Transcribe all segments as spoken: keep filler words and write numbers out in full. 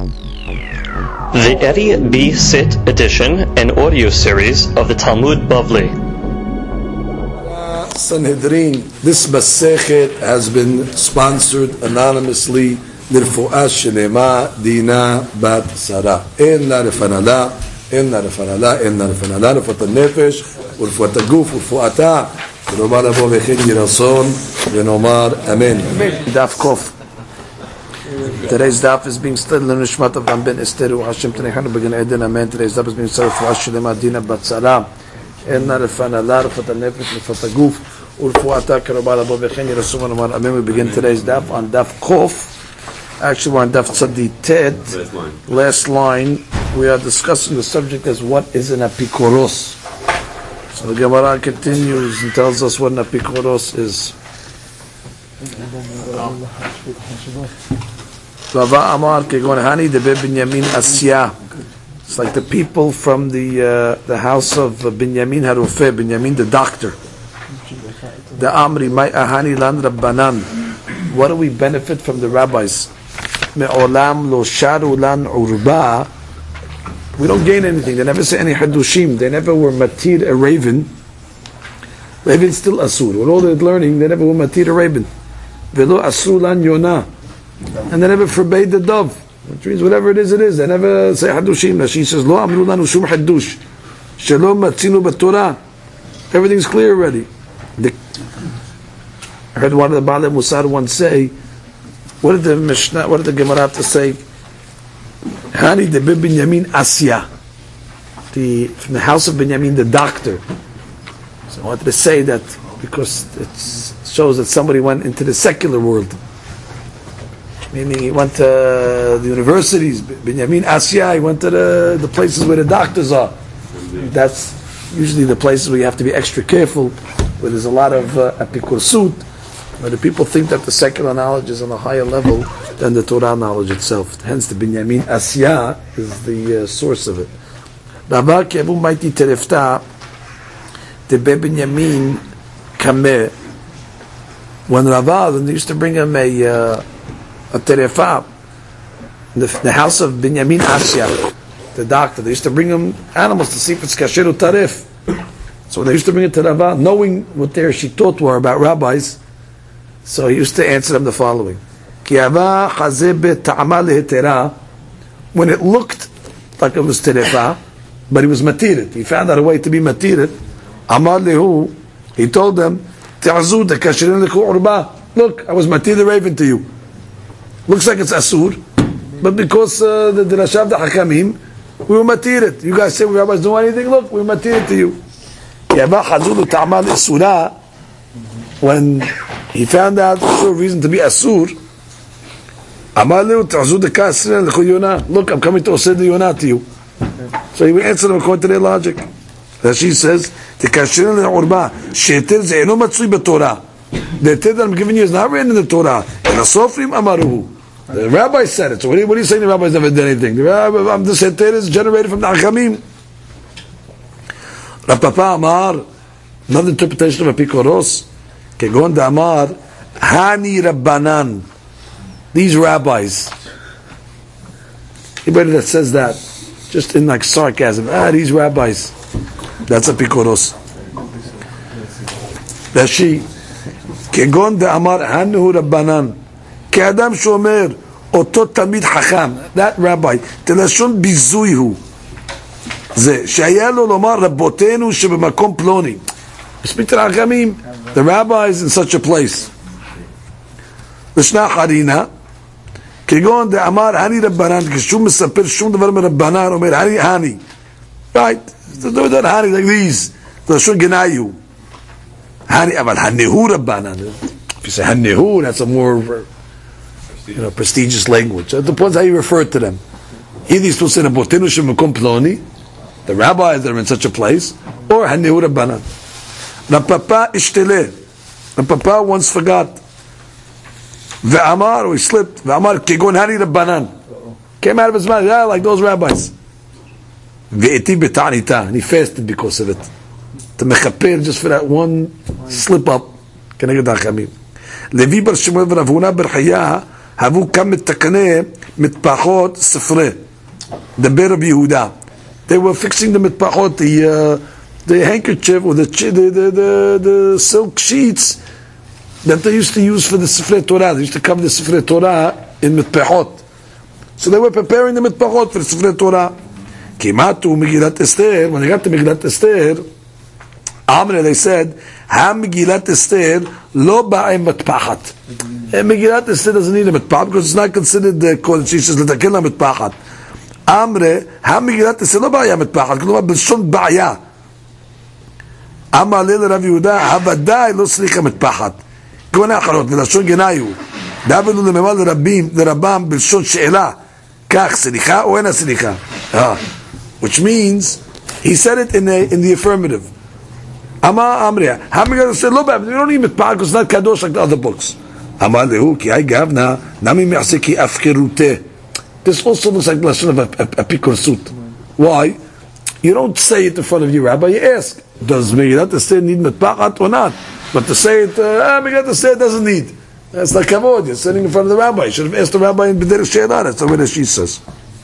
The Eddie B. Sit edition and audio series of the Talmud Bavli. Sanhedrin, this Masechet has been sponsored anonymously. Lirfu'ah Shelema Dina Bat Sarah. Inna Refanala, Inna Refanala, Inna Refanala, Rufat al-Nefesh, Urfuat al-Guf, Urfu'ata, Ronomar Abo Vechin Yirason, Renomar Amen. Daf Kof. Today's daf is being studied in Nishmat of Ben Esteru Hashem Tenechanu Began Eden Amen. Today's daf is being studied for Hashem Dina Batzara. Enna Refana La Rufat al-Nefesh Rufat al-Guf Urfuata Karobal Abo Vechin Yirason Renomar Amen. We begin today's daf on Daf Kof. Actually, we're on Daf Tzadi Tet. Last line. Last line. We are discussing the subject as what is an apikoros. So the Gemara continues and tells us what an apikoros is. Rava Amar kegon hani debe Binyamin Asya. It's like the people from the uh, the house of Binyamin Harufeh, Binyamin the doctor. The Amri Mai Ahani Lan Rabbanan. What do we benefit from the rabbis? Me'olam lo sharu lan urba. We don't gain anything. They never say any hadushim. They never were matir a raven. Raven's still asur. With all they're learning, they never were matir a raven. Velo asur lan yonah. And they never forbade the dove. Which means whatever it is, it is. They never say hadushim. She says, lo amru lanu shum hadush. Shalom matzinu b'torah. Everything's clear already. The, I heard one of the Baalei Musar once say, what did the Mishnah, what did the Gemara have to say? Hani de Binyamin Asya. The, from the house of Binyamin, the doctor. So I wanted to say that because it shows that somebody went into the secular world. Meaning he went to the universities, Binyamin Asya, he went to the, the places where the doctors are. That's usually the places where you have to be extra careful, where there's a lot of uh, apikursut, where the people think that the secular knowledge is on a higher level than the Torah knowledge itself. Hence the Binyamin Asya is the uh, source of it. Rava Kebu Maiti Terefta, the Binyamin Kameh. When Rava, when they used to bring him a uh, a terefa, the, the house of Binyamin Asya, the doctor, they used to bring him animals to see if it's kasher or tarif. So they used to bring it to Rava, knowing what their shitot were about rabbis. So he used to answer them the following: when it looked like it was terefa, but he was matirit, he found out a way to be matirit. Amar lehu, he told them, look, I was matir the raven to you. Looks like it's asur, but because uh, the Rashav the Hakamim, we were matir it. You guys say we rabbis don't do anything. Look, we were matir it to you. When he found out for sure reason to be asur, look, I'm coming to osed the yonah to you. So he would answer them according to their logic. That she says, the kasher le'urba sheter ze'eno matzui b'torah. The ted that I'm giving you is not written in the Torah. And the Sofrim amaruhu. The rabbi said it. So what are you, what are you saying? The rabbis never did anything. The rabbi, this heter is generated from the Achamim. Rav Papa Amar, another interpretation of a Pikoros, Kegon da Amar, Hani Rabbanan. These rabbis. Anybody that says that, just in like sarcasm, ah, these rabbis. That's a Pikoros. Rashi, כגון דאמר הנו רבנן כאדם שאומר אותו תלמיד חכם, that rabbi, תלשון ביזוי הוא זה שהיה לו לומר רבותינו שבמקום פלוני. speak to the חכמים, the rabbis in such a place. לשנה חרינה כגון דאמר הני רבנן, כשהוא מספר שום דבר מרבנן אומר הני הני, right, זה לא הני like these, תלשון גנאי הוא Hani, but Hanehu Rabbanan. If you say Hanehu, that's a more, you know, prestigious language. It depends how you refer to them. Either you're supposed to say Rabotenu Shemakom Ploni, the rabbis that are in such a place, or Hanehu Rabbanan. Rav Papa Ishtele. Rav Papa once forgot. Ve'amar, or he slipped. Ve'amar Kegon Hani Rabbanan. Came out of his mouth, yeah, like those rabbis. Ve'eti B'ta'anita. And he fasted because of it. To mechaper just for that one slip up. Keneged HaChamim. Levi bar Shmuel v'Rav Huna bar Chaya havu kam mittakneh mitpachot sifre, the bed of Yehuda. They were fixing the mitpachot, the uh, the handkerchief or the, the the the the silk sheets that they used to use for the Sifrei Torah. They used to cover the Sifrei Torah in mitpachot. So they were preparing the mitpachot for the Sifrei Torah. Kimatu Megillat Esther. When they got to Megillat Esther, Amre, they said, "Ha Megillat Esther lo ba'em mitpachat." Megillat Esther doesn't need a mitpachat because it's not considered the code. She says "L'takel mitpachat." Amre, "Ha Megillat Esther lo ba'em mitpachat." K'lomar b'lshon ba'ya. Amar le Rav Yehuda, "Havadai lo slicha mitpachat." Gona acharot v'lashon genayu. Davenu lememal l'rabim l'rabam b'lshon she'ela. Kach slicha or ena slicha. Which means he said it in the in the affirmative. Amar Amriya, how am I going to say lo ba'em? You don't need mitpachat because it's not kadosh like the other books. Amar lehu ki ay gavna nami me'aseh ki afkeruteh. This also looks like the lesson of a, a, a pikursut. Why? You don't say it in front of your rabbi. You ask, does Megillat Esther need mitpachat or not? But to say it, ah, Megillat Esther doesn't need. That's like kavod. You're sitting in front of the rabbi. You should have asked the rabbi in b'derech she'elah. That's the way that she says.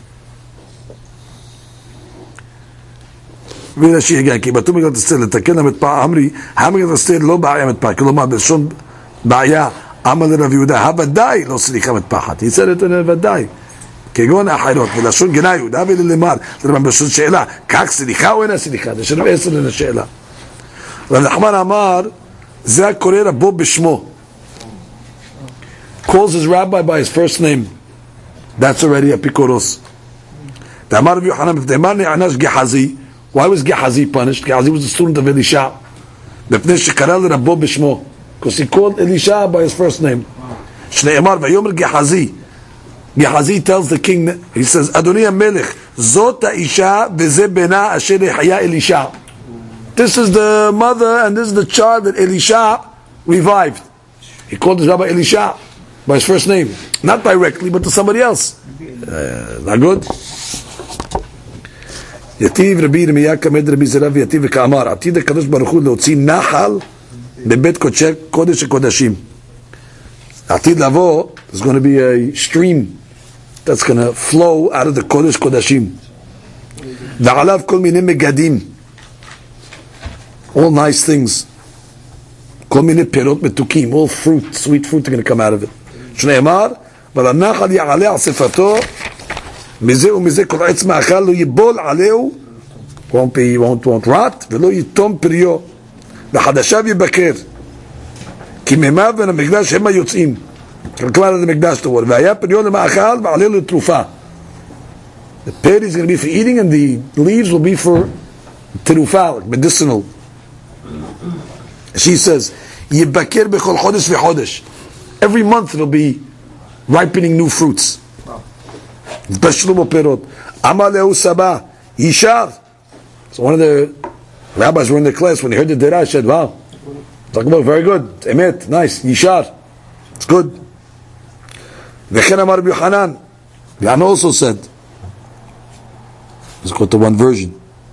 Rashi again, כי בטור מגילת אסתר לתקן המתפעה אמרי, המגילת אסתר לא בעיה מתפעה, כלומר בלשון בעיה, אמר לרב יהודה, הוודאי לא סליחה מתפחת. He said it in הוודאי. כגון האחרות, ולשון גנה יהודה וללמר, לרב בלשון שאלה, כך סליחה או אינה סליחה? זה שרב עשר מן השאלה. רב נחמן אמר, זה הקורא רבו בשמו. Calls his rabbi by his first name. That's already a pikoros. דאמר רב יוחנן, דאמר נענש גחזי. Why was Gehazi punished? Gehazi was a student of Elisha. Because he called Elisha by his first name. Gehazi. Gehazi tells the king, he says, Adoni HaMelech, Zot ha'isha v'zeh bena asher haya Elisha. This is the mother and this is the child that Elisha revived. He called his rabbi Elisha by his first name. Not directly, but to somebody else. Uh, not good? יתיב רבי ירמיה כמד רבי זרע ויתיב וכאמר עתיד הקדוש ברוך הוא להוציא נחל בבית קודשי קודש הקודשים. עתיד לבוא, there's going to be a stream that's going to flow out of the קודש קודשים. ועליו כל מיני מגדים, all nice things, כל מיני פירות מתוקים, all fruit, sweet fruit are going to come out of it. שנאמר, ולנחל יעלה על שפתו מזה ומזה כל עץ מאכל לא יבול עליהו, won't be, won't, won't rot, ולא יתום פריו, וחדשיו יבקר, כי מימיו בין המקדש הם היוצאים, כלומר עד המקדש תאור, והיה פריו למאכל ועלה לו תרופה. The pear is going to be for eating and the leaves will be for תרופה, like medicinal. She says, יבקר בכל חודש וחודש. Every month it'll be ripening new fruits. Bashlumo perot. Amar lehu Saba Yishar. So one of the rabbis were in the class when he heard the Dirah, said, "Wow, talk about very good, emet, nice, Yishar, it's good." V'chen Amar Rabbi Yochanan. Yochanan also said, let's go to one version.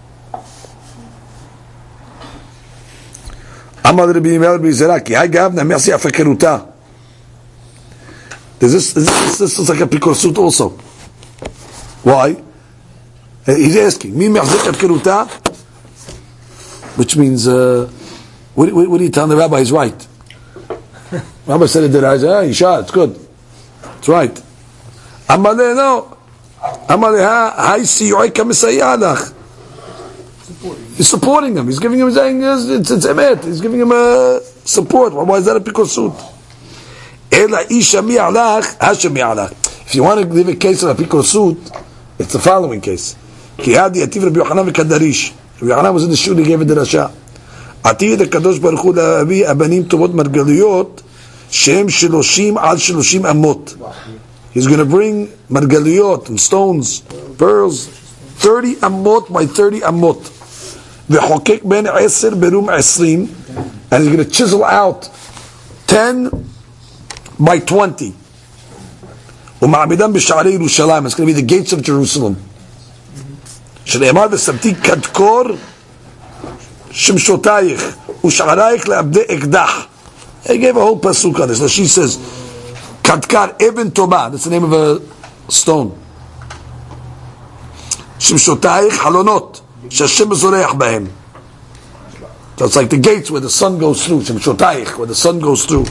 Amar Rabbi Yirmiyah Rabbi Zera ki hay gav na mersi afakeruta. This is this this is like a pikorsut also. Why? He's asking, Mi me'achzik afkeruta? Which means, uh, what, what, what are you telling the rabbi? He's right. Rabbi said it did. I said, ah, Yishar, it's good. It's right. Amaleh, no. Amaleh, ha, siyu'ai kamisayalach. He's supporting him. He's giving him, saying, it's, it's emet. He's giving him uh, support. Why is that a pikorsut? Ela isha mi'alach, hasha mi'alach. If you want to give a case of a pikorsut, it's the following case. Ki hadi ativ Rabbi Yochanan v'kadarish. Rabbi Yochanan was in the shul, he gave a derasha. Atid HaKadosh Baruch Hu la'avi abanim tovot margaliyot shem shiloshim al shiloshim amot. He's going to bring margaliyot and stones, pearls, thirty amot by thirty amot. V'chokek ben eser berum esrim. And he's going to chisel out ten by twenty. ומעמידם בשערי ירושלים. It's going to be the gates of Jerusalem. שנאמר ושמתי קדקור שמשותייך ושערייך לעבדי אקדח. He gave a whole pasuk on this. So she says, Kadkar Eben Toma. That's the name of a stone. Shimshotayich halonot, shashem zoreach bahem. So it's like the gates where the sun goes through. Shimshotayich, where the sun goes through.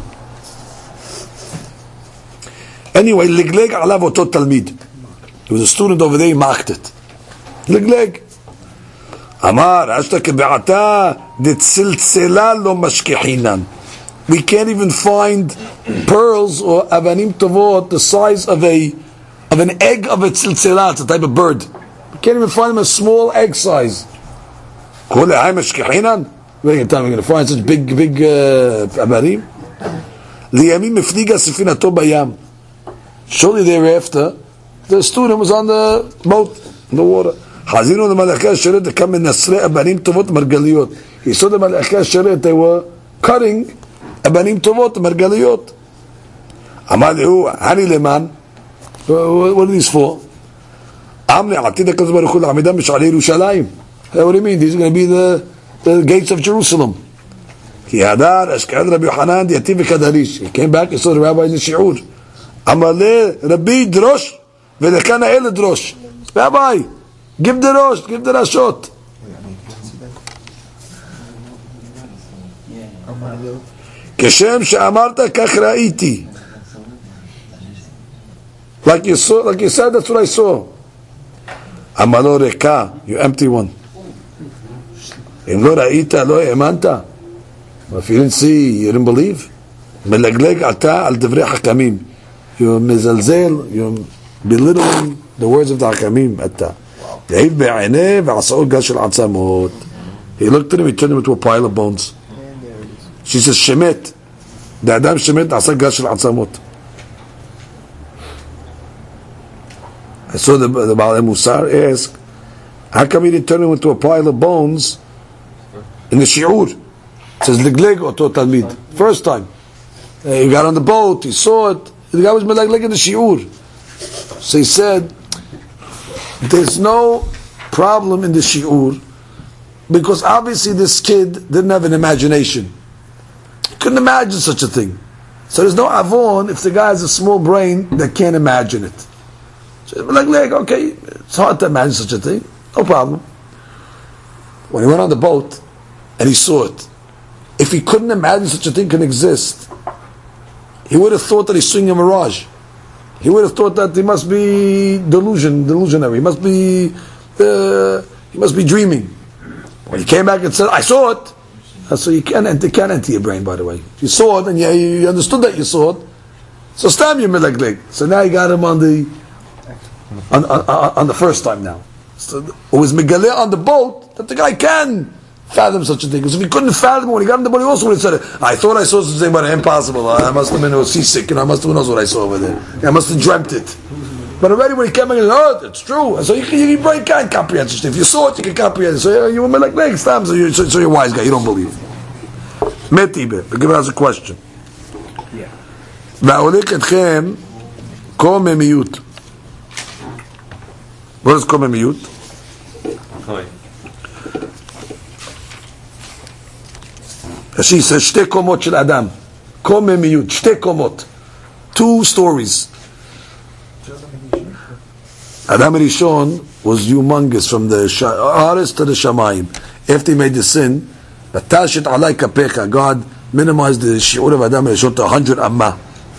Anyway, ligleg alav otot talmid. There was a student over there, he marked it. Ligleg. Amar, ashta kebe'ata, detziltzela lo mashkehinan. We can't even find pearls or avanim tovot the size of a of an egg of a tziltzela. It's a type of bird. We can't even find them a small egg size. Kol hay mashkehinan. Wait a time, we're going to find such big, big avanim. Liyamim mifniga sefinato bayam. Shortly thereafter, the student was on the boat in the water. Hazinu the Malachei Sheret to come in Nasrei Abanim Tovot Margaliyot. He saw the Malachei Sheret, they were cutting Abanim Tovot Margaliyot. Amar Lehu, Hani Leman, what are these for? Amne Atid HaKadosh Baruch Hu L'Amidam B'Shalei Yerushalayim. What do you mean? These are going to be the, the gates of Jerusalem. Ki Hadar, Ashkad Rabbi Yochanan, Yativ V'Kadarish. He came back and saw the rabbi in the Shi'ur. Amale Rabbi Drosh Velekana El Drosh. Rabbi, give the Rosh, give the Rashot. Keshem she'amarta kach ra'iti. Like you saw, like you said, that's what I saw. Amalo Reka, you empty one. Im lo ra'ita lo emanta. If you didn't see, you didn't believe. Melagleg ata al divrei hakamim. You're mezalzel, you're belittling the words of the Hakamim. He looked at him, he turned him into a pile of bones. She says, Shemet. The Adam Shemet, Asa Gash al Atzamot. I saw the, the Baal Musar ask, how come he didn't turn him into a pile of bones in the Shi'ur? It says, Ligleg Oto Talmid. First time. Uh, he got on the boat, he saw it. The guy was like in the shiur. So he said, there's no problem in the shiur because obviously this kid didn't have an imagination. He couldn't imagine such a thing. So there's no avon if the guy has a small brain that can't imagine it. So like, like, okay, it's hard to imagine such a thing. No problem. When he went on the boat and he saw it, if he couldn't imagine such a thing can exist, he would have thought that he's seeing a mirage. He would have thought that he must be delusion, delusionary. He must be, uh, he must be dreaming. When he came back and said, "I saw it," so you can't enter, can't enter your brain. By the way, you saw it and you, you understood that you saw it. So stam you milagleg. So now you got him on the, on, on, on the first time now. So it was Megaleh on the boat that the guy can fathom such a thing. Because if he couldn't fathom when he got in the boat, he also would have said it. I thought I saw something, but impossible. I must have been seasick, and I must have known what I saw over there. I must have dreamt it. But already when he came back, he said, oh, it's true. So you, you, your brain can't comprehend such a thing. If you saw it, you can comprehend it. So you were like next time. So, you, so, so you're a wise guy. You don't believe. Metibe. Give us a question. Va'olek etchem ko memiyut. What is ko memiyut? She says, shte komot shel Adam. Ko memiyut. Shte komot. Two stories. Adam Rishon was humongous from the Aris to the Shamayim. After he made the sin, Batashit alai kapecha. God minimized the shiur of Adam Rishon to one hundred amma.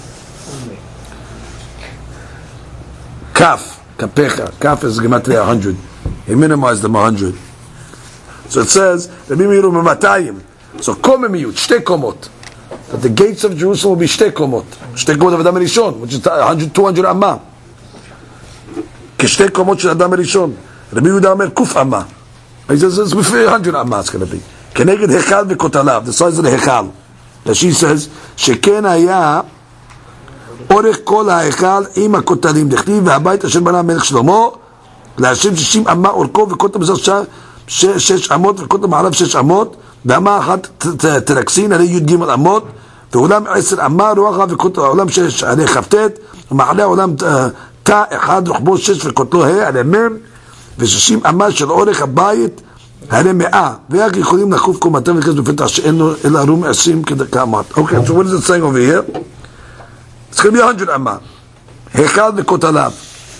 Kaf, kapecha. Kaf is gematria one hundred. He minimized them one hundred. So it says, Rabbi Meir u'mematayim. So komemiyut, shte komot. That the gates of Jerusalem will be shte komot. Shte komot of Adam Rishon, which is one hundred, two hundred amma. כשתי קומות של אדם הראשון. רבי יהודה אומר קוף אמה. He says it's with one hundred אמה it's going to be. כנגד היכל וכותליו, the size of the היכל. She says, שכן היה אורך כל ההיכל עם הכותלים. דכתיב, והבית אשר בנה המלך שלמה, להשם שישים אמה אורכו וכותל בזר שש אמות וכותל מעליו שש אמות, ואמה אחת תרקסין, הרי י' ג' אמות, ועולם עשר אמה רוחב וכותל העולם שש, הרי כ"ט, ומעלה העולם תא אחד רוחבו שש וכותלו ה' הרי מ' ושישים אמה של אורך הבית הרי מאה ורק יכולים לחוף קומתם וכנס בפתח שאין לו אלא רום עשרים כאמת. Okay, so what is it saying over here? It's going to be one hundred אמה היכל וכותליו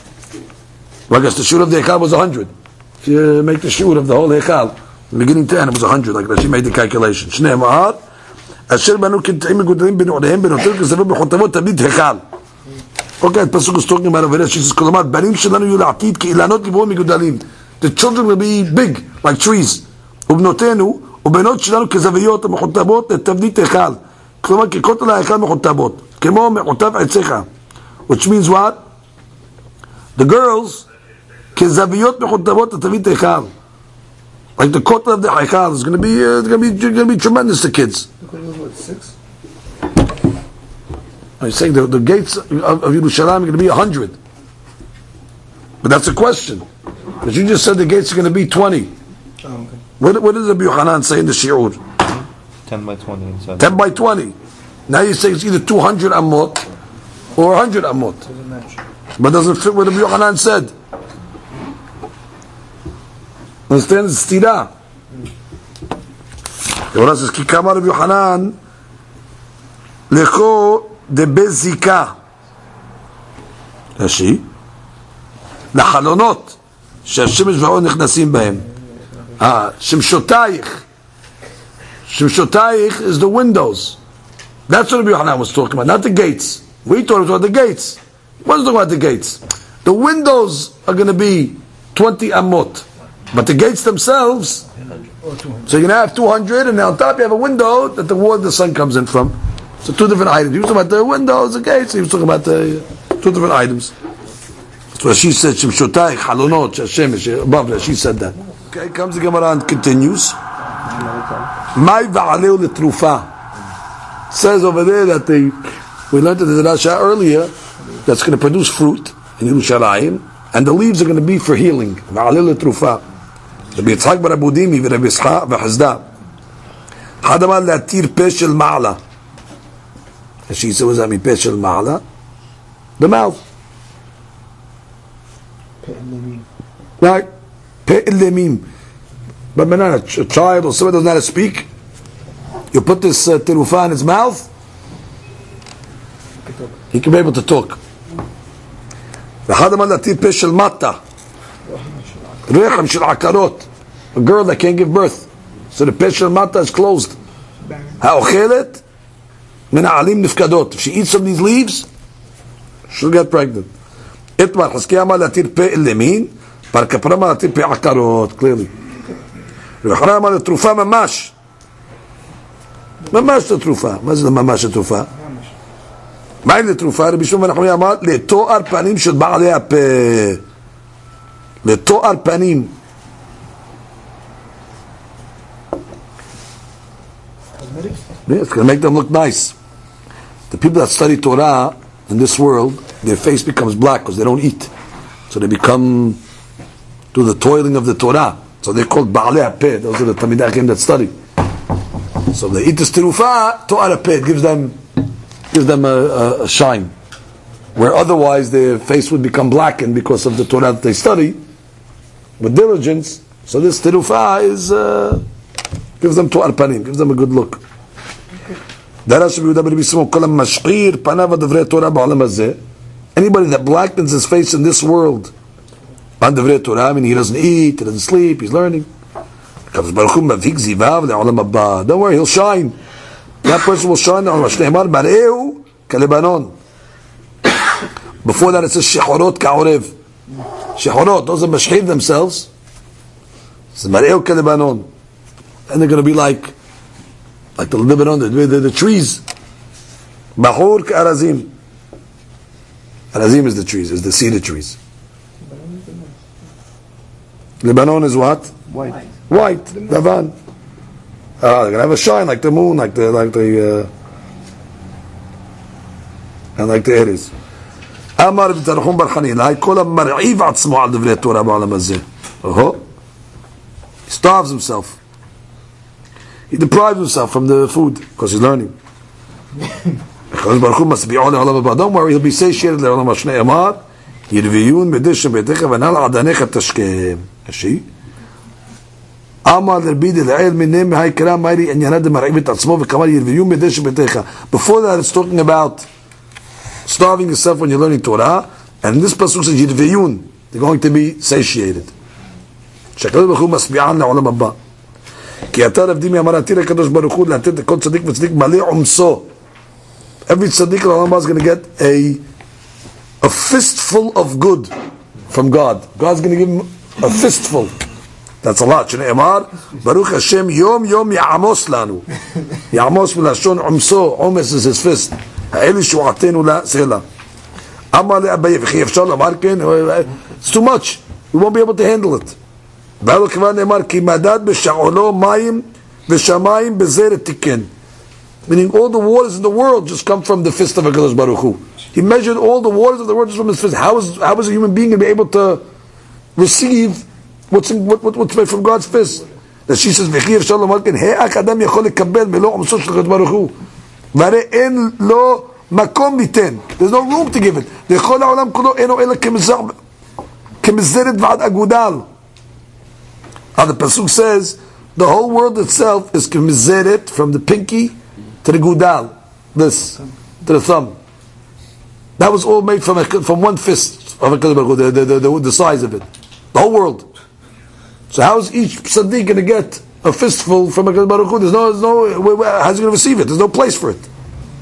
Well, I guess the shiur of the Hechal was a hundred. If you make the shiur of the whole Hechal, from beginning to end, it was a hundred, like that. She made the calculation. Shnei Ma'ar, Asher Banu Kintayim Megudalim B'Nu'alehem B'Notel K'Zavim B'Chotavot Tamid Hechal. Okay, the Pasuk is talking about over there. She says, "Kolomar Banim Shelanu Yu La'atid Ke'ilanot Libo Megudalim." The children will be big, like trees. Ubnotenu Ubenot Shelanu K'Zaviyot Mechotabot Tamid Hechal. Kolomar Kekotel Hechal Mechotabot. Kemo Mechotav Etzecha. Which means what? The girls K'Zaviyot Mechotabot Tamid Hechal. Like the kotel of the Hechal is going to be, uh, going to be, going to be tremendous to kids. What, six? I'm saying the, the gates of, of Yerushalayim are going to be a hundred. But that's a question. Because you just said the gates are going to be twenty. Oh, okay. What, what does Rabbi Yochanan say in the Shi'ur? ten by twenty inside. ten by twenty. Now you say it's either two hundred amot or one hundred amot. Doesn't match. But doesn't fit what Rabbi Yochanan said. Understand? It's stira. The Torah says, "Ki kama Rabbi Yochanan lecho de bezika." Rashi, לחלונות שהשמש והאור נכנסים בהם. Ah, שמשותייך. שמשותייך is the windows. That's what Rabbi Yochanan was talking about, not the gates. We thought it was about the gates. He wasn't talking about the gates. The windows are going to be twenty amot. But the gates themselves, so you're going to have two hundred, and on top you have a window that the water, the sun comes in from. So two different items. He was talking about the windows, the gates, he was talking about the two different items. That's what she said, Shemshotayich, Halonot, Shemesh, above that, she said that. Okay, comes the Gemara and continues. Mai va'aleu letrufa. Says over there that they, we learned in the Rasha earlier, that's going to produce fruit in Yerushalayim, and the leaves are going to be for healing. Va'aleu letrufa. Rabbi Yitzhak bar Abudimi v'Rabbi Yitzhak v'Chazda. Had amar le'atir peh shel ma'ala. And she said, what does that mean, peh shel ma'ala? The mouth. Right? Peh lemim. But when a child or someone doesn't know how to speak, you put this uh, terufa in his mouth, he can be able to talk. had amar le'atir peh shel mata. Rechem shel akarot, a girl that can't give birth, so the peh shel mata is closed. Ha'ochelet min ha'alim nifkadot. If she eats some of these leaves, she'll get pregnant. Itmar Chazkiah amar latir peh lemin, Bar Kapara amar latir peh akarot. Clearly, Yochanan amar letrufa mamash. Mamash the trufa. What is the mamash the trufa? מה היא לתרופה? רבי שמעון בן חנניה אמר לתואר פנים של בעלי הפה. לתואר פנים. Yeah, it's going to make them look nice. The people that study Torah in this world, their face becomes black because they don't eat. So they become, do the toiling of the Torah. So they're called Ba'alei HaPeh. Those are the Talmidei Chacham that study. So they eat this terufa, To'ar HaPeh. It gives them, gives them a, a, a shine. Where otherwise their face would become blackened because of the Torah that they study. With diligence, so this terufa is uh, gives them To'ar Panim, gives them a good look. Anybody that blackens his face in this world, I mean, he doesn't eat, he doesn't sleep, he's learning. Don't worry, he'll shine. That person will shine. Before that it says shehorot ka'orev. Shehorot, those that mashchiv themselves. It's mar'eu kelebanon. And they're going to be like like the Lebanon, the, the, the trees. Bahur ka'arazim. Arazim is the trees, is the cedar trees. Lebanon is what? White. White. Lavan. Ah, they're going to have a shine like the moon, like the, like the, uh, and like the Aries. Amar b'tarchum bar Chanina, kol ha-mar'iv atzmo al divrei Torah ba'olam hazeh. Oh, he starves himself. He deprives himself from the food because he's learning. Don't worry, he'll be satiated. Le'olam hashnei amar yirviyun b'dishem b'techa v'nal adanecha tashkem. She. Amar l'bidi l'ayel minem hay karam mayri en yanad mar'iv atzmo v'kamar yirviyun b'dishem b'techa. Before that, it's talking about starving yourself when you're learning Torah, and this pasuk says yirviyun. they're going to be satiated. שהקדוש ברוך הוא משביען לעולם הבא. כי אתה רב דימי אמר עתיר הקדוש ברוך הוא לתת לכל צדיק וצדיק מלא עומסו. Every tzaddik לעולם הבא is going to get a a fistful of good from God. God's going to give him a fistful. That's a lot. שנאמר, ברוך השם יום יום יעמוס לנו. יעמוס מלשון עומסו, עומס is his fist. האלה שועתנו לסלע. אמר לאביי, וכי אפשר לומר כן, it's too much. We won't be able to handle it. בעל כבר נאמר, כי מדד בשעולו מים ושמיים בזרת תיקן. Meaning all the waters in the world just come from the fist of HaKadosh Baruch Hu. He measured all the waters of the world just from his fist. How is, how is a human being going to be able to receive what's, in, what, what, what's made from God's fist? That she says, וכי אפשר לומר כן, האק אדם יכול לקבל מלוא עומסו של HaKadosh Baruch Hu. והרי אין לו מקום ליתן. There's no room to give it. לכל העולם כולו אינו אלא כמזרת ועד אגודל. How the Pasuk says, the whole world itself is kemizeret from the pinky to the gudal, this, to the thumb. That was all made from a, from one fist of a the, the, the, the size of it. The whole world. So how is each tzaddik going to get a fistful from a Baruch Hu? There's no, there's no, how's he going to receive it? There's no place for it.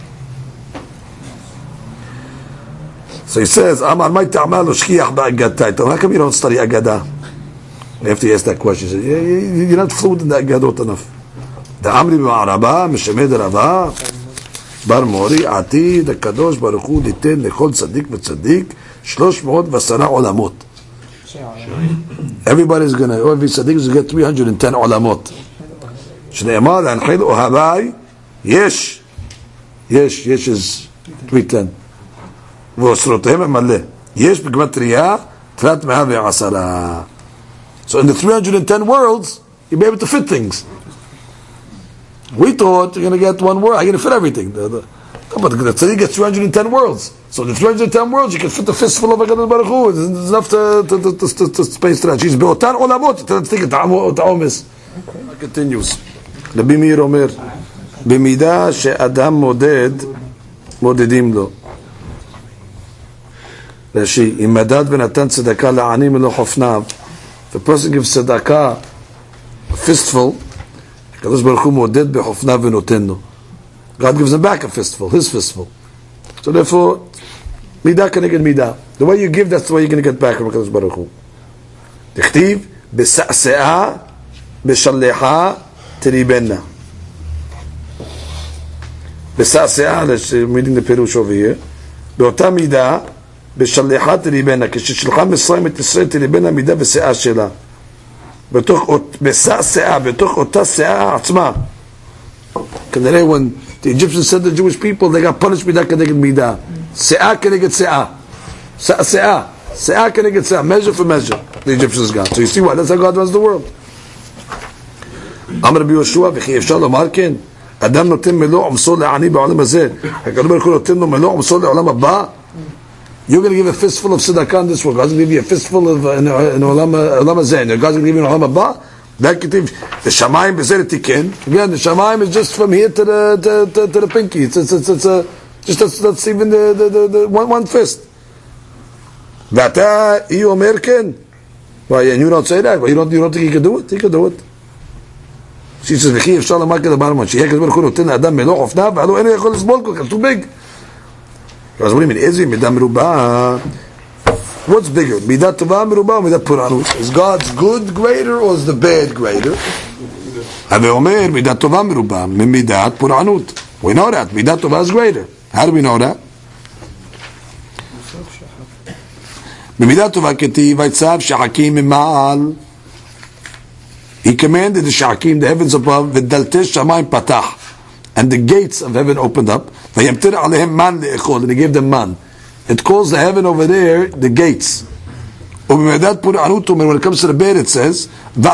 So he says, Amar may ta'mal ushkiyah ba'agatai. How come you don't study agadah? After he asked that question, he said, yeah, yeah, you're not fluent in that gadot enough. The Amri b'Araba, Mishemed Rava, Bar Mori, Ati, the Kadosh Baruch Hu, Diten, Lechol Tzadik v'Tzadik, Shlosh Me'od v'Asara Olamot. Everybody's going to, every Tzadik is going to get three hundred ten Olamot. Shne'emar, Anchil Ohavai, Yesh, Yesh, Yesh is three ten. V'Osrotehem Emaleh. Yesh b'Gmatriya, Trat Me'ah v'Asara. So in the three hundred ten worlds, you'll be able to fit things. We thought you're going to get one world, I'm going to fit everything. The, the, no, but the tzaddik gets three hundred ten worlds. So in the three hundred ten worlds, you can fit the fistful of HaKadosh Baruch Hu. There's enough to, to, to, to, to space to that. She's be'otan olamot. Let's take it. Ta'omis. It continues. Rabbi Meir Omer, במידה שאדם מודד, מודדים לו. רש"י, אם מדד ונתן צדקה לעני מלוא חופניו, the person gives tzedakah a fistful, HaKadosh Baruch Hu moded b'chofnav v'noten lo. God gives him back a fistful, his fistful. So therefore, midah keneged midah. The way you give, that's the way you're going to get back from HaKadosh Baruch Hu. Tichtiv b'sa'se'ah b'shallecha teribena. B'sa'se'ah, let's reading the Perush over here. באותה מידה בשלחה תריבנה, כששלחה מצרים את ישראל תריבנה מידה בשיאה שלה, בתוך שיאה, בתוך אותה שיאה עצמה. כנראה when the Egyptians said to the Jewish people, they got punished מידה כנגד מידה, שיאה כנגד שיאה, שיאה, שיאה כנגד שיאה, measure for measure the Egyptians got. So you see what? That's how God runs the world. אמר רבי יהושע, וכי אפשר לומר כן, אדם נותן מלוא עומסו לעני בעולם הזה, הקדוש ברוך הוא נותן לו מלוא עומסו לעולם הבא. You're going to give a fistful of tzedakah in this world. God's going to give you a fistful of in olam hazeh. God's going to give you an olam haba. That ketiv the shamayim bezer tiken. Again, the shamayim is just from here to the to, to, to the pinky. It's it's it's, it's a, just that's, that's even the the, the, the one one fist. V'ata i omer ken. Why? And you don't say that. Well, you don't you don't think he can do it? He can do it. She says, "V'chi efshar lamar kedabar she hekes baruch hu noten adam melo ofna v'alo eno yachol lesbol kol כך too big." Because what do you mean? Ezri midah merubah. What's bigger? Midah tova merubah or midah puranut? Is God's good greater or is the bad greater? Have omer midah tova merubah midah puranut. We know that midah tova is greater. How do we know that? Midah tova ketiv vaytzav shachakim mimal. He commanded the shachakim, the heavens above, v'daltei shamayim patach, and the gates of heaven opened up. And he gave them man. It calls the heaven over there the gates. When it comes to the bed, it says,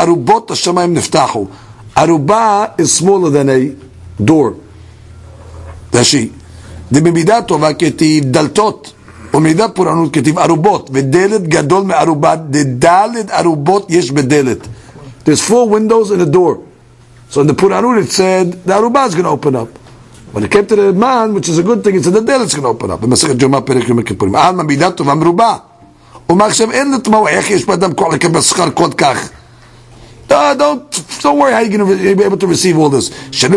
Aruba is smaller than a door. Dashi. The bimidat tova ketiv daltot. Umidat puranut ketiv arubot. V'delet gadol me arubat. The dalet arubot yesh bedelet. There's four windows and a door. So in the Puranut it said the Arubah is going to open up. When it came to the man, which is a good thing, it said the Delet is going to open up. ומה עכשיו אין לתמוע, איך יש באדם כוח לקבל שכר כל כך? Uh, don't, don't worry how you're going to be able to receive all this. Just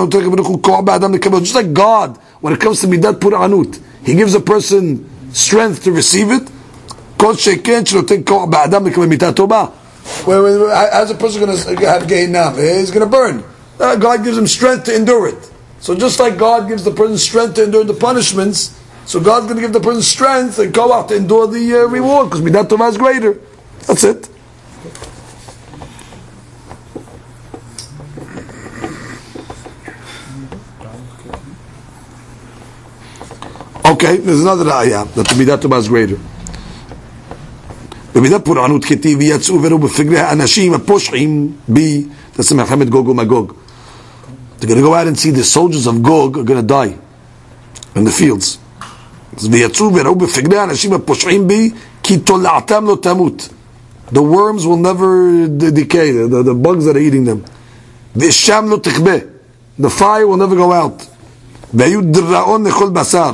like God, when it comes to midat pur'anut, He gives a person strength to receive it. How's a person going to have Gehinnom? He's going to burn. Uh, God gives him strength to endure it. So just like God gives the person strength to endure the punishments, so God's going to give the person strength and go out to endure the uh, reward, because midat tovah is greater. That's it. Okay, there's another ayah that the midat tovah is greater. במידת פורענות כתיב ויצאו וראו בפגרי האנשים הפושעים בי, that's the Melchemet Gog Magog. They're going to go out and see the soldiers of Gog are going to die in the fields. ויצאו וראו בפגרי האנשים הפושעים בי כי תולעתם לא תמות. The worms will never decay, the, the bugs that are eating them. ושם לא תכבה, the fire will never go out. והיו דראון לכל בשר.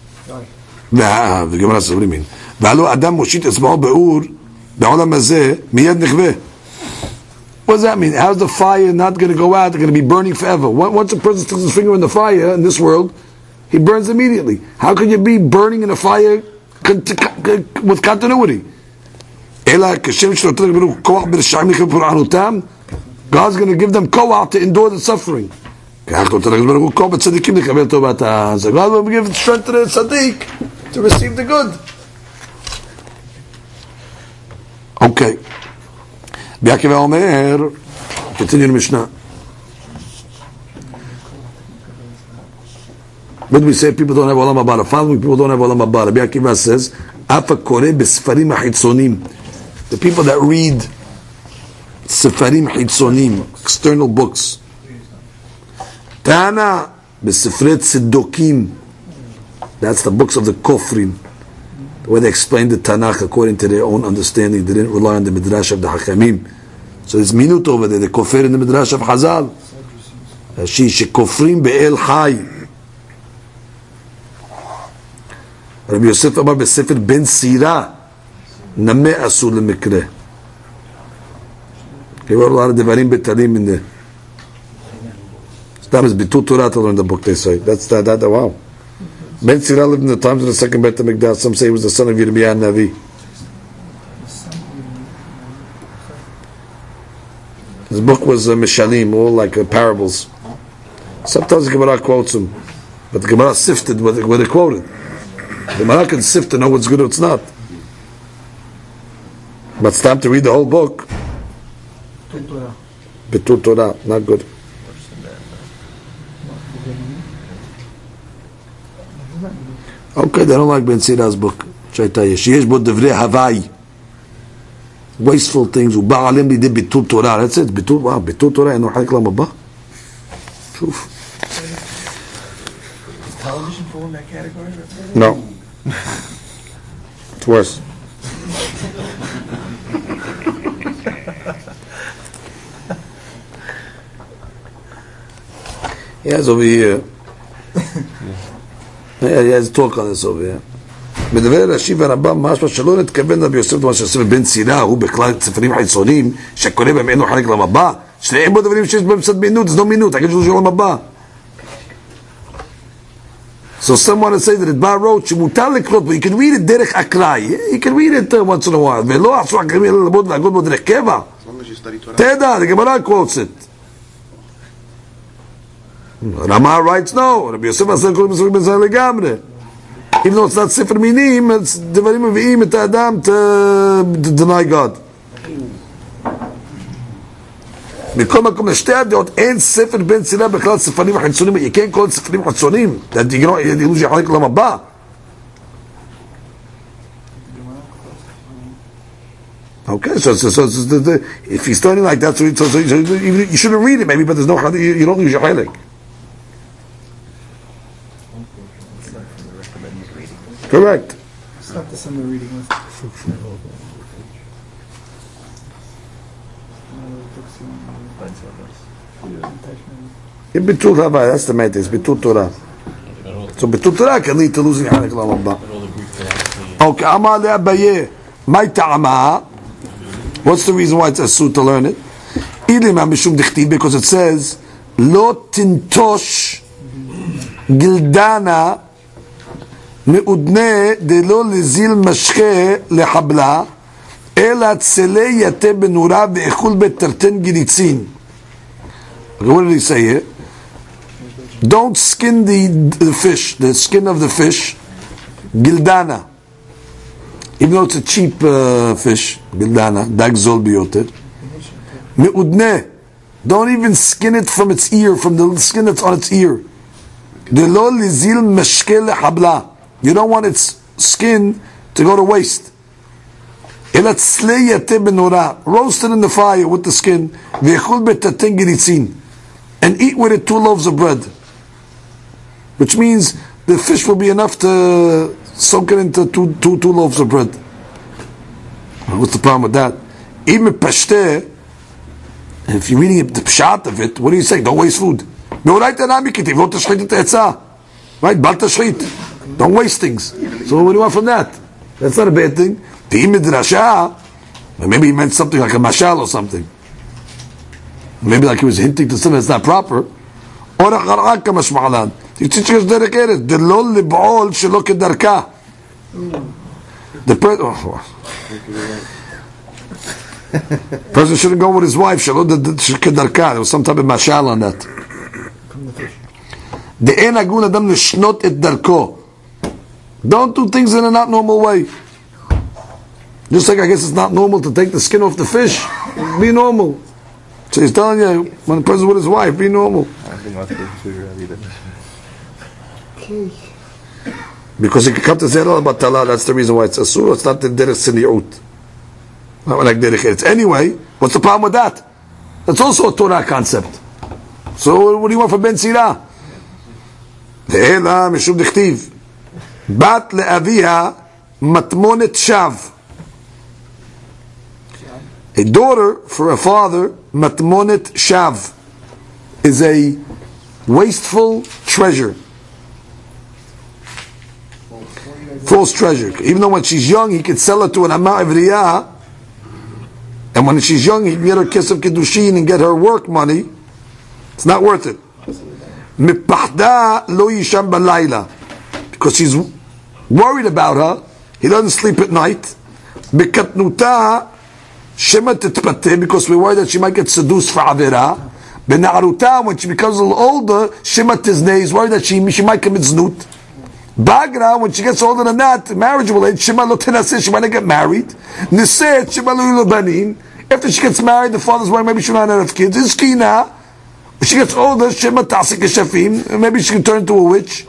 וגמרא סברי מין. ועלו אדם מושיט אצבעו באור בעולם הזה מיד נכבה. What does that mean? How's the fire not going to go out? They're going to be burning forever. Once a person sticks his finger in the fire in this world, he burns immediately. How can you be burning in a fire with continuity? God's going to give them koach to endure the suffering. God will give strength to the tzaddik to receive the good. Okay. Bi'akiva Omer, continue the Mishnah. What do we say? People don't have Olam Haba. Following people don't have Olam Haba. Bi'akiva says, Afa kore b'sfarim ha'chitzonim. The people that read Sefarim Hitzonim, external books. Tana b'sifret Siddokim. That's the books of the Kofrim, where they explained the Tanakh according to their own understanding. They didn't rely on the Midrash of the Hakamim. So there's minut over there. They kofir in the Midrash of Hazal. She shekofrim be'el Chai. Rabbi Yosef Amar b'Sefer Ben Sira Nameh Asur L'Mikreh. He wrote a lot of Devarim Betalim in there. That is Bitul Torah to learn the book, they say. That's that, that, wow. Ben Sira lived in the times of the second Beit HaMikdash. Some say he was the son of Yirmiyah Navi. His book was uh, Mishalim, all like uh, parables. Sometimes the Gemara quotes him, but the Gemara sifted what they, what they quoted. The Gemara can sift to know what's good or what's not. But it's time to read the whole book. Bitul Torah, not good. Okay, they don't like Ben Sira's book. Sheyesh bo devrei Havai. Wasteful things. Uba'alim li de bitul Torah. That's it. Bitul, wow, bitul Torah. Eno harik lam haba. Shuf. Does television fall in that category? No. It's worse. He has over here. Yeah, he has a talk on this over here. מדבר רש"י והרמב"ם משמע שלא נתכוון רבי יוסף למה שעושה בן סירה הוא בכלל ספרים חיצוניים שקורא בהם אינו חלק לעולם הבא שניהם בו דברים שיש בהם קצת מינות, זה לא מינות, תגיד שזה עולם הבא. So someone will say that it wrote שמותר לקרות בו, you can read it דרך אקראי, you can read it uh, once in a while, ולא עשו אקראי ללמוד להגות בו דרך קבע. תדע, the Gemara quotes it. Rama writes no, רבי יוסף עשה קוראים ספרים בן סירה לגמרי. Even though it's not Sefer Minim, it's Devarim Mevi'im et Adam to deny God. מכל מקום לשתי הדעות, אין ספר בן סירה בכלל ספרים חיצוניים, you can't call it ספרים חיצוניים, that you know, you lose your חלק לעולם הבא. Okay, so, so, so, so the, the, if he's studying like that, so, so, so, so you, you shouldn't read it maybe, but there's no, you, you don't lose your xelek. Correct. It's not the summer reading list. In Bitul Havai, that's the matter, it's Bitul Torah. So Bitul Torah can lead to losing Hanik Lam Abba. Okay, Amar le Abaye, My ta'ama. What's the reason why it's asur to learn it? Because it says, Lo tintosh gildana me'udne de lo lizil mashche lehabla ela tzele yate benura ve'echul beterten gilitzin. What did he say here? Don't skin the, the fish, the skin of the fish, gildana. Even though it's a cheap uh, fish, gildana, dag zol biyoter. Me'udne. Don't even skin it from its ear, from the skin that's on its ear. De lo lizil mashke lehabla. You don't want its skin to go to waste. Ela tzle yate benora. Roast it in the fire with the skin. Ve'echul beterten gilitzin. And eat with it two loaves of bread. Which means the fish will be enough to soak it into two, two, two loaves of bread. What's the problem with that? Even pashte, if you're reading the pshat of it, what do you say? Don't waste food. Right? Bal tashchit. Don't waste things. So what do you want from that? That's not a bad thing. Maybe he meant something like a mashal or something. Maybe like he was hinting to something that's not proper. You're teaching us dedicated. The person, oh. person shouldn't go with his wife. There was some type of mashal on that. Don't do things in a not normal way. Just like I guess it's not normal to take the skin off the fish. Be normal. So he's telling you, when a person's with his wife, be normal. Okay. Because he can come to say about Tallah, that's the reason why it's asur. It's not the derech sini'ut. Not like derech eretz. Anyway, what's the problem with that? That's also a Torah concept. So what do you want from Ben Sirah? Ve'ela mishum dichtiv. Bat le'aviha matmonet shav. A daughter for a father, matmonet shav, is a wasteful treasure. False treasure. Even though when she's young, he could sell her to an amma evriyah, and when she's young, he can get her kiss of kiddushin and get her work money. It's not worth it. Mipahda lo yisham balayla, because he's worried about her. He doesn't sleep at night. Bikatnuta shema titpateh, because we're worried that she might get seduced for avera. Bena'aruta, when she becomes a little older, shema tizneh, he's worried that she, she might commit znut. Bagra, when she gets older than that, marriageable age, shema lo tenaseh, she might not get married. Niseh, shema lo banin. After she gets married, the father's worried maybe she'll not have kids. Iskina, when she gets older, shema tasik shafim, maybe she can turn into a witch.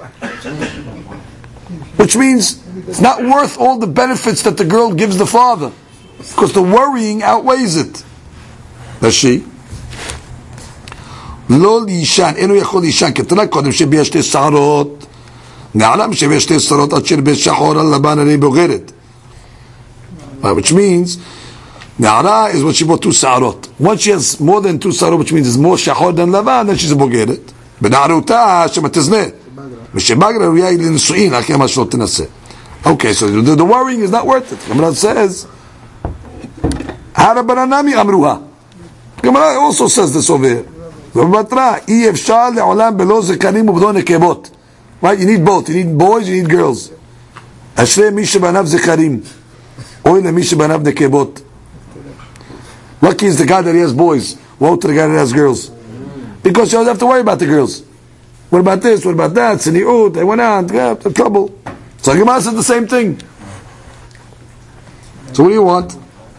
Which means it's not worth all the benefits that the girl gives the father, because the worrying outweighs it. Does she? לא לישן, אינו יכול לישן, כתנה קודם שביש שתי שערות, נעלם שביש שתי שערות עד שרבש שחור על לבן הרי בוגרת. Which means, נערה is what she bought two שערות. Once she has more than two שערות, which means it's more שחור than לבן, then she's a בוגרת. בנערותה שמתזנה. ושבגרה ראויה היא לנשואין, רק מה שלא תנסה. Okay, so the, the worrying is not worth it. Gemara says, Harabanami amruha. Gemara also says this over here. Right, you need both. You need boys, you need girls. Ashrei mi shebanav zekarim. Oy le mi shebanav nekebot. Lucky is the guy that he has boys. Woe to the guy that has girls. Because you don't have to worry about the girls. What about this? What about that? Sini'ut, they went out, got the trouble. So Gemara said the same thing. So what do you want?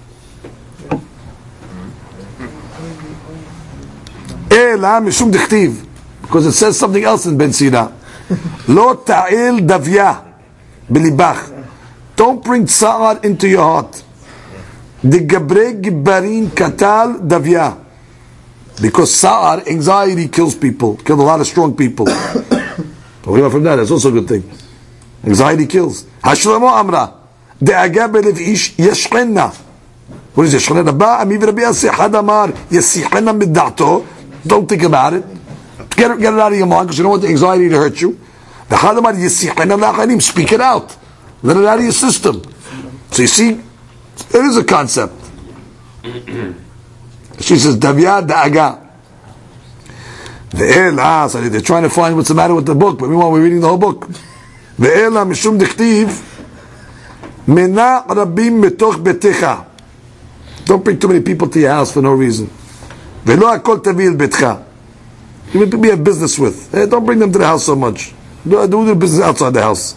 Because it says something else in Ben Sira. Lo ta'il davya bilibach. Don't bring tsa'ar into your heart. The gabre gibarin katal davya. Because sa'ar, anxiety kills people. Killed a lot of strong people. What about from that? That's also a good thing. Anxiety kills. Hashlamo amra. De'aga belev ish yashqenna. What is yashqenna? Ba amiv rabbi yasih hadamar yasihena midda'to. Don't think about it. Get it, get it out of your mind, because you don't want the anxiety to hurt you. The hadamar yasihena la'chanim. Speak it out. Let it out of your system. So you see, It is a concept. She says, Davya da'aga. Ve'ela, so they're trying to find what's the matter with the book, but meanwhile we're reading the whole book. Ve'ela mishum dichtiv, mena rabim betoch betecha. Don't bring too many people to your house for no reason. Ve'lo hakol tavi el betcha. Even people you have business with. Hey, don't bring them to the house so much. Do, do the business outside the house.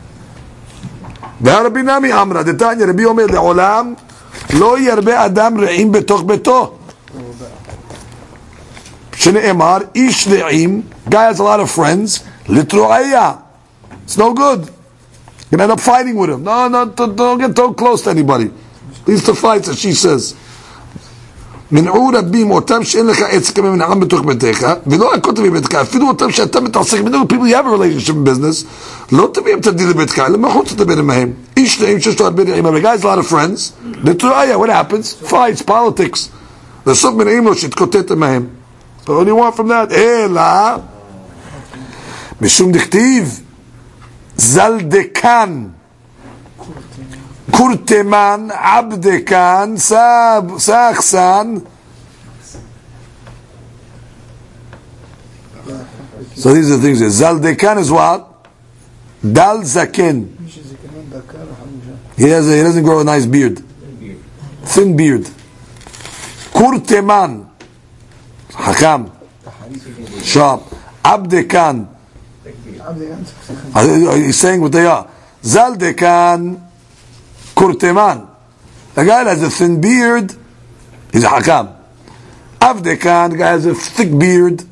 והרבי נמי אמרה, דתניא רבי אומר לעולם לא ירבה אדם רעים בתוך ביתו. שנאמר, איש רעים, guy has a lot of friends, לתרועיה. It's no good. You end up fighting with him. No, no, don't, don't get too close to anybody. These the fights that she says. מנעו רבים אותם שאין לך עץ כמה מנעם בתוך ביתך ולא הכל תביא ביתך אפילו אותם שאתה מתעסק בנו people you have a relationship in business לא תביאים תדיל לביתך אלא מחוץ לדבר עמהם איש נעים שיש לו הרבה רעים אבל guys a lot of friends לתרועיה what happens fights politics לסוף מנעים לו שיתקוטט עמהם but what do you want from that אלא משום דכתיב זלדקן Kurteman, Abdekan, Sachsan. So these are the things. Zaldekan is what? Dal Zaken. He has a, he doesn't grow a nice beard. Thin beard. Kurteman. Hakam. Sharp. Abdekan. He's saying what they are. Zaldekan. Kurteman. The guy has a thin beard, he's a hakam. Avdekan, the guy has a thick beard.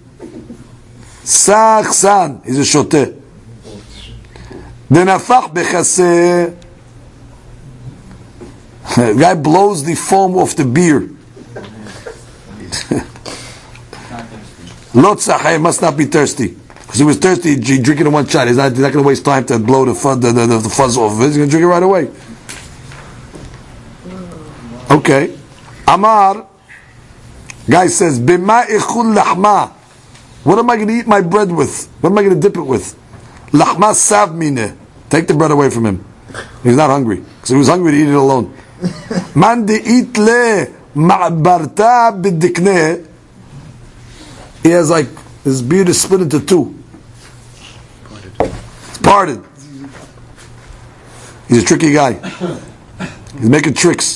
Sachsan, he's a shoteh. Denafach bechaseh. The guy blows the foam off the beer. Lot tzachai, must not be thirsty. Because he was thirsty, he drink it in one shot. He's not, he's not going to waste time to blow the fuzz, the, the, the fuzz off of it. He's going to drink it right away. Okay. Amar, guy says, Bima ichul lahma. What am I going to eat my bread with? What am I going to dip it with? Lahma sav mine. Take the bread away from him. He's not hungry. Because he was hungry to eat it alone. Man de eat le ma'barta bidikne. He has like, his beard is split into two. It's parted. He's a tricky guy. He's making tricks.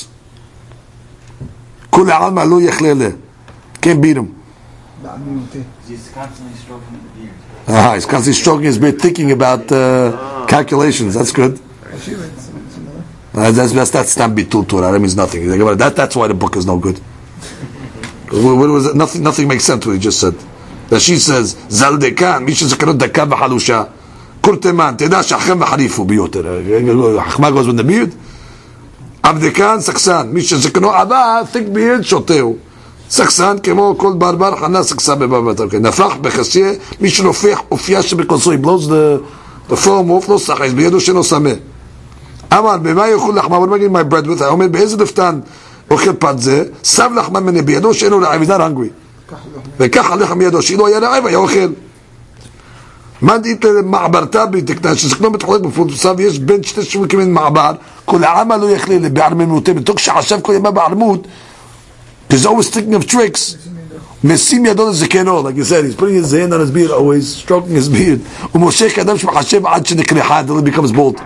Can't beat him. He's constantly stroking the beard. Ah, he's constantly stroking his beard, thinking about uh, calculations. That's good. Uh, that's that's that's not bitul Torah. That means nothing. That that's why the book is no good. What was it? Nothing. Nothing makes sense. What he just said. That she says zaldekan misha zakarot daka b'halusha kurteman teda shachem b'harifu biyoter. Hachma goes with the beard. Abdekan saksan misha zakano aba thick beard shoteu. סקסן כמו כל ברבר חנה סקסה בבבת נפח בחסיה מי שנופח אופייה שבקונסו he blows the, the foam off לא סחייס בידו שאינו סמה אמר במה יאכול לחמה what am I getting my bread with אומר באיזה דפתן אוכל פת זה סב לחמה מנה בידו שאינו רעב he's not hungry וכך הלך מידו שאילו היה רעב היה אוכל מה דית למעברתה בתקנה שזקנו מתחלק בפרוסה ויש בין שתי שווקים מן מעבר כל העמה לא יכלה לבערמנותם בתוך שחשב כל ימה בערמות he's always thinking of tricks. Mesim yadon zekeno, like you said, he's putting his hand on his beard, always stroking his beard. Umoshech adam shmachashev ad shenekreha until he becomes bald.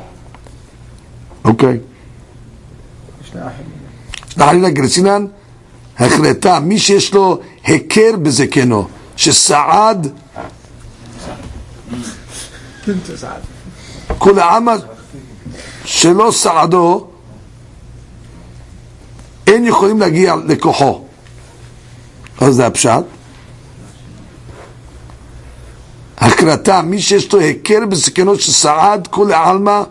Okay. Shnahalina gersinan hechreta mi sheyesh lo heker bezekeno shesaad kol ha'ama shelo saado אין יכולים להגיע לכוחו. אז זה הפשט. הקרתה, מי שיש לו הכר בסכנות שסעד כל העלמה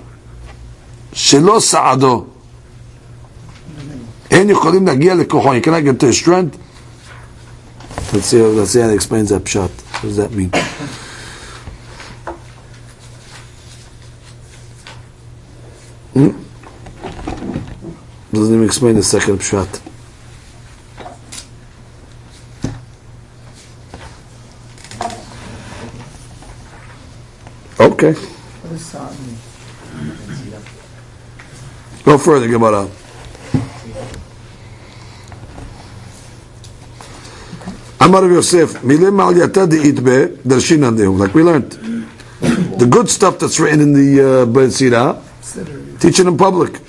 שלא סעדו. אין יכולים להגיע לכוחו. You cannot get to his strength. Let's see, let's see how it explains that pshat. What does that mean? Hmm? Doesn't even explain the second pshat. Okay. Go further, Gemara. Amar Rav Yosef, milim al yata de'itbe darshinan dehu. Like we learned, the good stuff that's written in the uh, Ben Sira, teach it in public.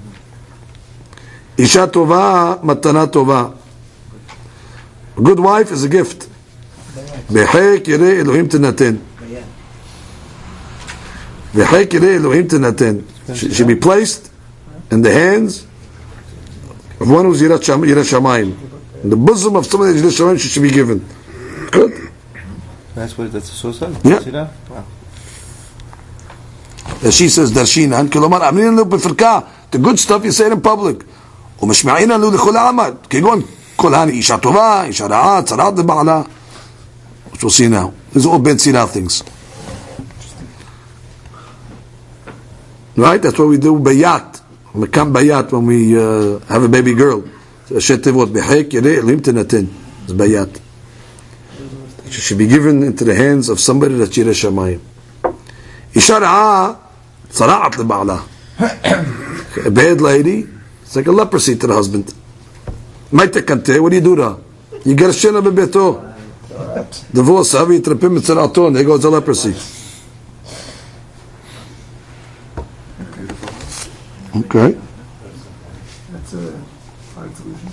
Isha tova matana tova. A good wife is a gift. B'chek yirei Elohim tenaten. B'chek yirei Elohim tenaten. She should be placed in the hands of one who's yirat shamayim. In the bosom of somebody that is yirat shamayim, she should be given. Good. That's what that's so sad. Yeah. See that? Wow. She says darshinan. Kilomar amrin lu b'firka. The good stuff you say it in public. ומשמעינה לו לכל העמד, כגון כל הני אישה טובה, אישה רעה, צרת לבעלה. Which we'll see now. These are all Ben Sira things. Right? That's what we do bayat. We come bayat when we uh, have a baby girl. She should be given into the hands of somebody that's Yireh Shamayim. Isha ra'a, tzara'at leba'ala. A bad lady, it's like a leprosy to the husband. What do you do to her? You get a shena bebeto. Divorce her, you trapim mitzaraton, there goes the leprosy. Okay. That's a fine solution.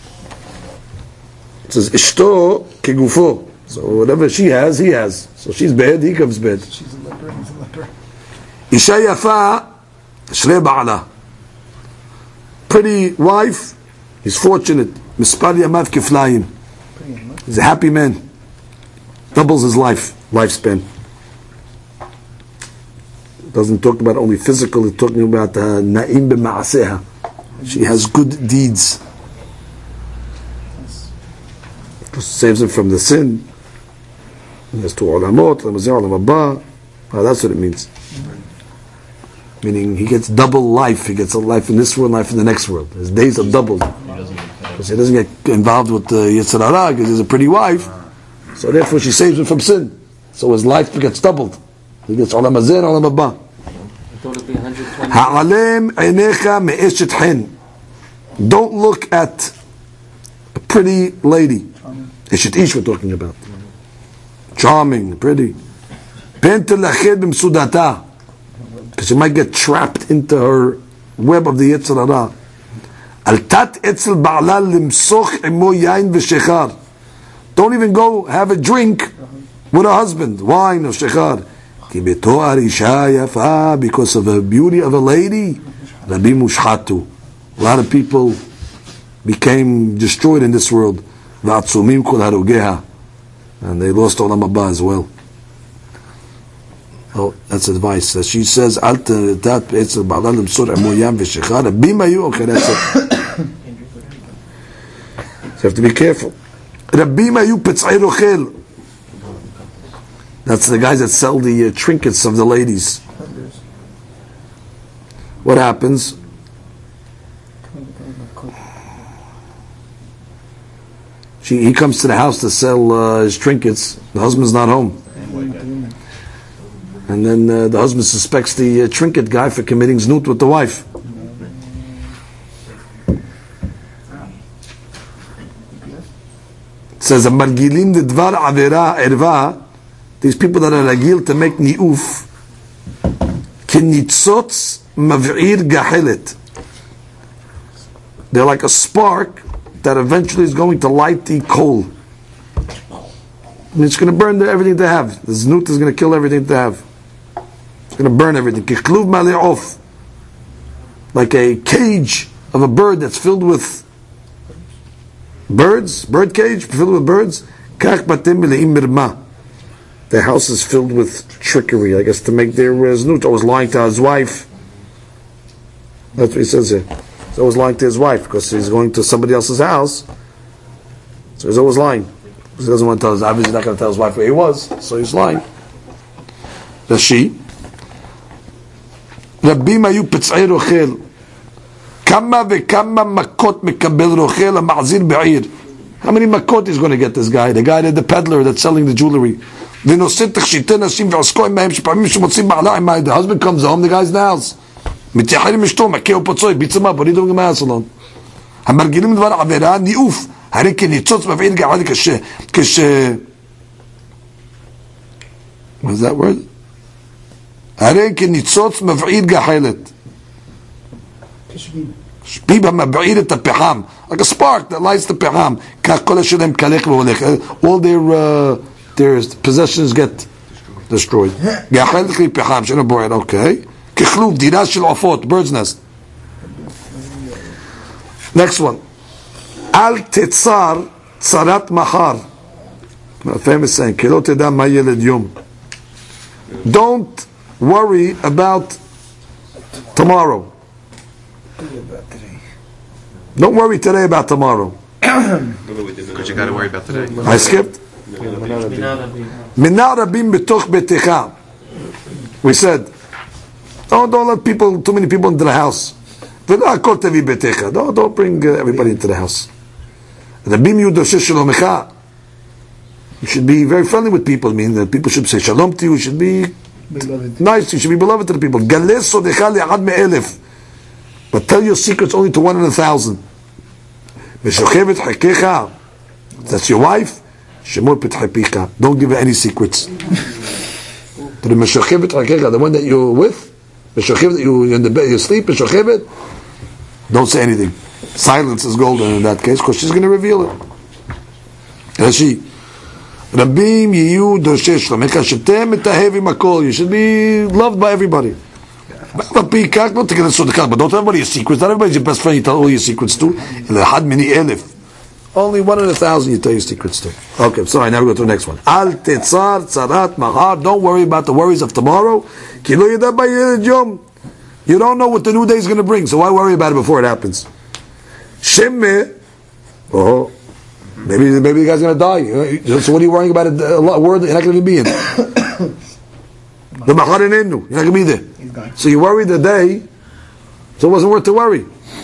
It says, Ishto kegufo. So whatever she has, he has. So she's bad, he comes bad. She's a leper, he's a leper. Isha yafa, shrei ba'ala. Pretty wife, he's fortunate. Mispar yamav kiflayim. He's a happy man. Doubles his life, lifespan. Doesn't talk about only physical, it's talking about uh, na'im b'ma'aseha. She has good deeds. Saves him from the sin. He has two olamot, lamazir olam haba. Oh, that's what it means. Meaning he gets double life. He gets a life in this world, life in the next world. His days are doubled. Because he doesn't get involved with the Yetzer Hara because he's a pretty wife. So therefore she saves him from sin. So his life gets doubled. He gets olam hazeh, olam haba. Ha'alem einecha me'eshet hen. Don't look at a pretty lady. Eshet ish we're talking about. Charming, pretty. Pen telached b'msudata. Because you might get trapped into her web of the Yetzer Hara. Al tat etzel ba'ala limsoch imo yain v'shechar. Don't even go have a drink with a husband, wine or shechar. Ki betoar isha yafa, because of the beauty of a lady. Rabbi mushchatu. A lot of people became destroyed in this world. V'atzumim kol harugeha. And they lost olam haba as well. Oh, that's advice. That she says, "Al tat etzel ba'ala limsoch imo yain v'shechar." Rabbi mayu. Okay, that's it. So you have to be careful. Rabbi mayu petzai rochel. That's the guys that sell the uh, trinkets of the ladies. What happens? She, he comes to the house to sell uh, his trinkets. The husband's not home. And then uh, the husband suspects the uh, trinket guy for committing znut with the wife. It says, "Margilim the dvar avera erva." These people that are ragil to make ni'uf, kinitzotz mav'ir gahelet. They're like a spark that eventually is going to light the coal. And it's going to burn everything they have. The znut is going to kill everything they have. It's going to burn everything. Kichluv male'of. Like a cage of a bird that's filled with birds, bird cage filled with birds. Kach batim mele'im mirma. The house is filled with trickery, I guess, to make their uh, znut. I was lying to his wife. That's what he says here. He's always lying to his wife because he's going to somebody else's house. So he's always lying. Because he doesn't want to tell his, obviously not going to tell his wife where he was, so he's lying. That's she. Rabbi mayu petzai rochel. Kama vekama makot mekabel rochel ha'ma'azir be'ir. How many makot is going to get this guy? The guy, that the peddler that's selling the jewelry. The husband comes home, the guy's in the house. מתייחד עם אשתו, מכה ופצוע, ביץ him up, what are you doing in my house alone? המרגילים דבר עבירה, ניאוף, הרי כניצוץ מבעיר גחלת כש... כש... what is that word? הרי כניצוץ מבעיר גחלת. שפיב המבעיר את הפחם, like a spark that lights the פחם. כך כל השלם כלך והולך. All their, uh, their possessions get destroyed. גחלת כלי פחם, שאינו בוער, אוקיי. ככלוב, דירה של עופות, bird's nest. Next one. אל תצר צרת מחר. famous saying, כי לא תדע מה ילד יום. Don't worry about tomorrow. Don't worry today about tomorrow. Because you got to worry about today. I skipped. Mina rabim betoch betecha. We said, don't, don't let people, too many people into the house. Don't, don't bring uh, everybody into the house. You should be very friendly with people. I mean, that people should say shalom to you. You should be beloved. Nice. You should be beloved to the people. But tell your secrets only to one in a thousand. That's your wife. Don't give her any secrets. To the the one that you're with, that you're in the bed, you sleep, don't say anything. Silence is golden in that case, because she's going to reveal it. Rashi. Rabim yiyu doshesh lamekashetem etahevim akol. You should be loved by everybody. But don't tell everybody your secrets. Not everybody's your best friend you tell all your secrets to. Only one in a thousand you tell your secrets to. Okay, sorry, now we go to the next one. Al tetzar tzarat mahar. Don't worry about the worries of tomorrow. You don't know what the new day is going to bring, so why worry about it before it happens? Shemme. Oh, maybe maybe the guy's going to die. So what are you worrying about? A word that you're not going to be in. The mahar in you're not going to be there. So you worry the day, so it wasn't worth to worry.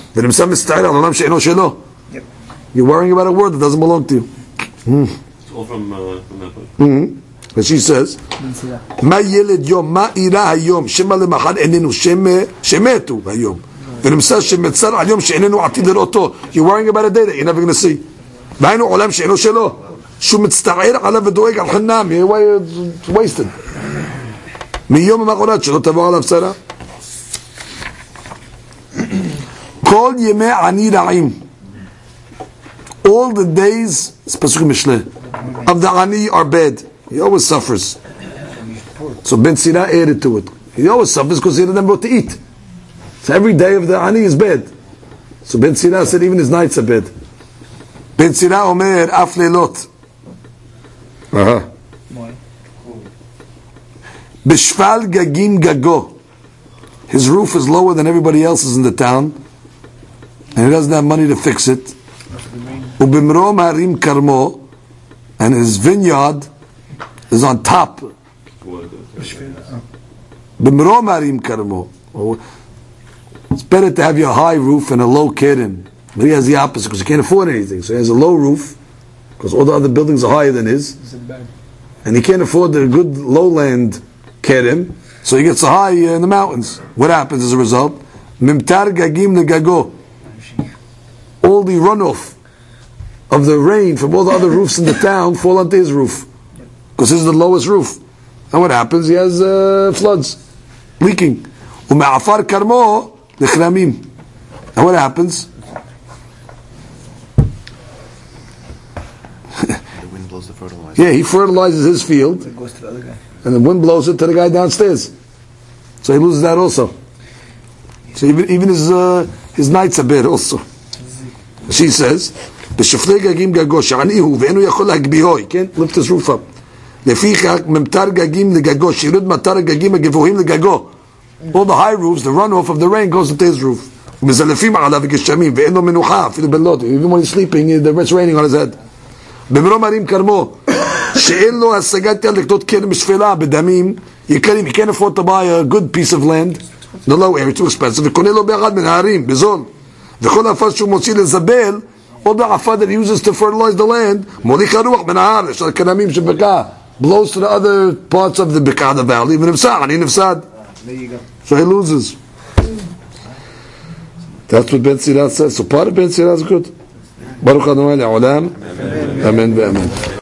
Yep. You're worrying about a word that doesn't belong to you. Mm. It's all from, uh, from that book. Mm-hmm. But she says, "Ma yeled yom ma ira hayom shema lemachar enenu sheme shemetu hayom v'nimsa shemetzar hayom she'enenu atid leroto." You're worrying about a day that you're never going to see. V'aynu olam she'eno shelo shu mitzta'er alav v'doeg al chinam. It's wasted. מיום המחרת שלא תבוא עליו צרה. כל ימי עני רעים. All the days, it's פסוק משלי, of the ani are bad. He always suffers. So Ben Sira added to it. He always suffers because he doesn't have to eat. So every day of the ani is bad. So Ben Sira said even his nights are bad. Ben Sira omer af leilot. Uh-huh. Bishval gagim gago. His roof is lower than everybody else's in the town, and he doesn't have money to fix it. Ubimrom harim karmo, and his vineyard is on top. Bimrom harim karmo. It's better to have your high roof and a low keren. But he has the opposite because he can't afford anything. So he has a low roof because all the other buildings are higher than his, and he can't afford the good lowland kerem, so he gets a high uh, in the mountains. What happens as a result? Mimtar gagim negago. All the runoff of the rain from all the other roofs in the town fall onto his roof, because this is the lowest roof. And what happens? He has uh, floods, leaking. Ume'afar karmo lechramim. And what happens? The wind blows the fertilizer. Yeah, he fertilizes his field. It goes to the other guy. And the wind blows it to the guy downstairs, so he loses that also. So even even his uh, his nights are bad also. She says, "B'shaflei gagim gago she'anihu ve'enu yachol hagbiho." He can't lift his roof up. Lefichak memtar gagim legago shirud matar gagim hagevuhim legago. All the high roofs, the runoff of the rain goes into his roof. U'mezalefim alav geshamim ve'enu menucha afilu belot. Even when he's sleeping, it's raining on his head. B'mrom harim karmo. שאין לו השגת יד לקנות כרם שפלה בדמים יקרים, he can't afford to buy a good piece of land, the low area, too expensive, וקונה לו באחד מן הערים, בזול, וכל עפר שהוא מוציא לזבל, all the עפר that he uses to fertilize the land, מוליך הרוח מן ההר, יש הכרמים שבקע, blows to the other parts of the בקע, the valley, ונפסד, אני נפסד, so he loses. That's what Ben Sira says. So part of Ben Sira is good. Baruch Adonai le'olam. Amen ve'amen.